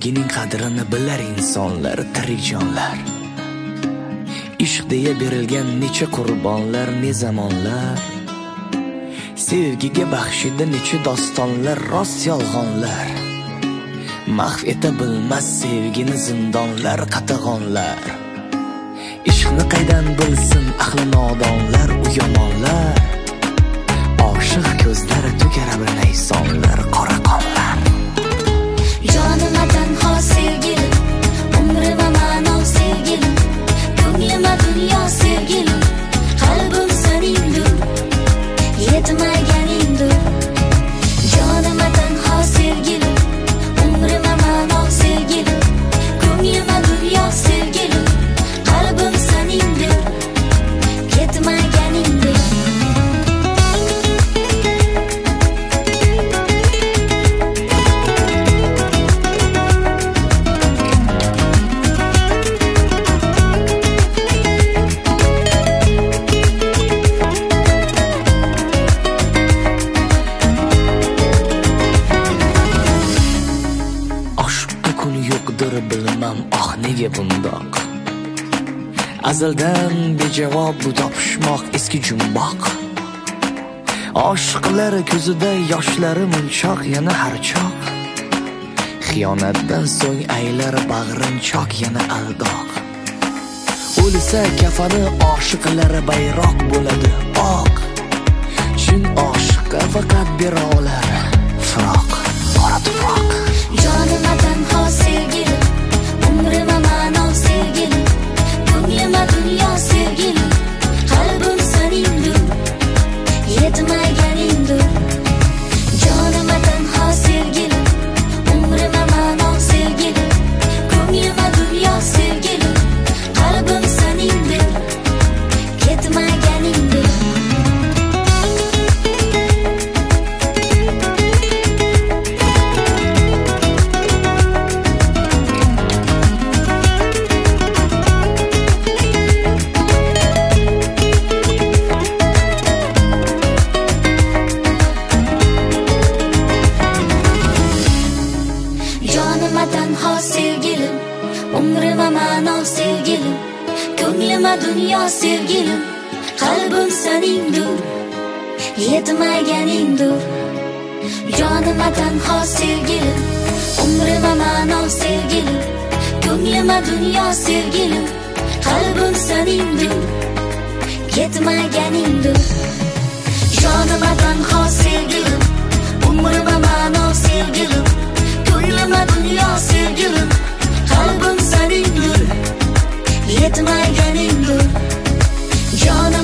sevgining qadrini bilar insonlar, tirik jonlar. Ishq deya berilgan necha qurbonlar, ne zamonlar. Sevgiga baxshida necha dostonlar, rost yolg'onlar. Mahv eta bilmas sevgini zindonlar, qatag'onlar. Ishqni qaydan bilsin ahli nodonlar, u yomonlar. Oshiq ko'zlari to'kar abr-naysonlar, qora qonlar. Jonima tanho sevgilim, umrima ma'no sevgilim, ko'nglima dunyo sevgilim, qalbim seningdir, yetmaganingdir. Jonima tanho sevgilim, umrima ma'no sevgilim, ko'nglima dunyo sevgilim, qalbim seningdir, yetmaganingdir. Bilmam nega bundoq. Azaldan bejavob bu topishmoq eski jumboq. Oshiqlar ko'zida yoshlari munchoq, yana harchoq. Xiyonatdan so'ng aylar bag'rinchoq, yana aldoq. O'lsa kafani oshiqlari bayroq bo'ladi oq. Chin oshiqqa faqat bera olar firoq, qora tuproq. Jonima tanho sevgilim, umrima ma'no sevgilim, ko'nglima dunyo sevgilim, qalbim seningdir, yetmaganingdir. Jonima tanho sevgilim, umrima ma'no sevgilim, ko'nglima dunyo sevgilim, qalbim seningdir, yetmaganingdir. Jonima tanho sevgilim, umrima ma'no sevgilim, ko'nglima dunyo sevgilim, qalbim seningdir, yetmaganingdir. Jonima tanho sevgilim, umrima ma'no sevgilim, ko'nglima dunyo sevgilim, qalbim seningdir, yetmaganingdir. Jonima tanho sevgilim, umrima ma'no sevgilim, ko'nglima dunyo sevgilim, qalbim seningdir, yetmaganingdir. Jonim